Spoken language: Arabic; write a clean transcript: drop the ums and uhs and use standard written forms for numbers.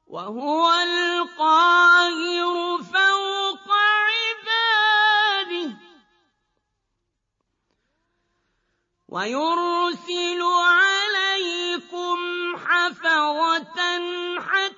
وهو القاهر فوق عباده ويرسل عليكم حفظة حتى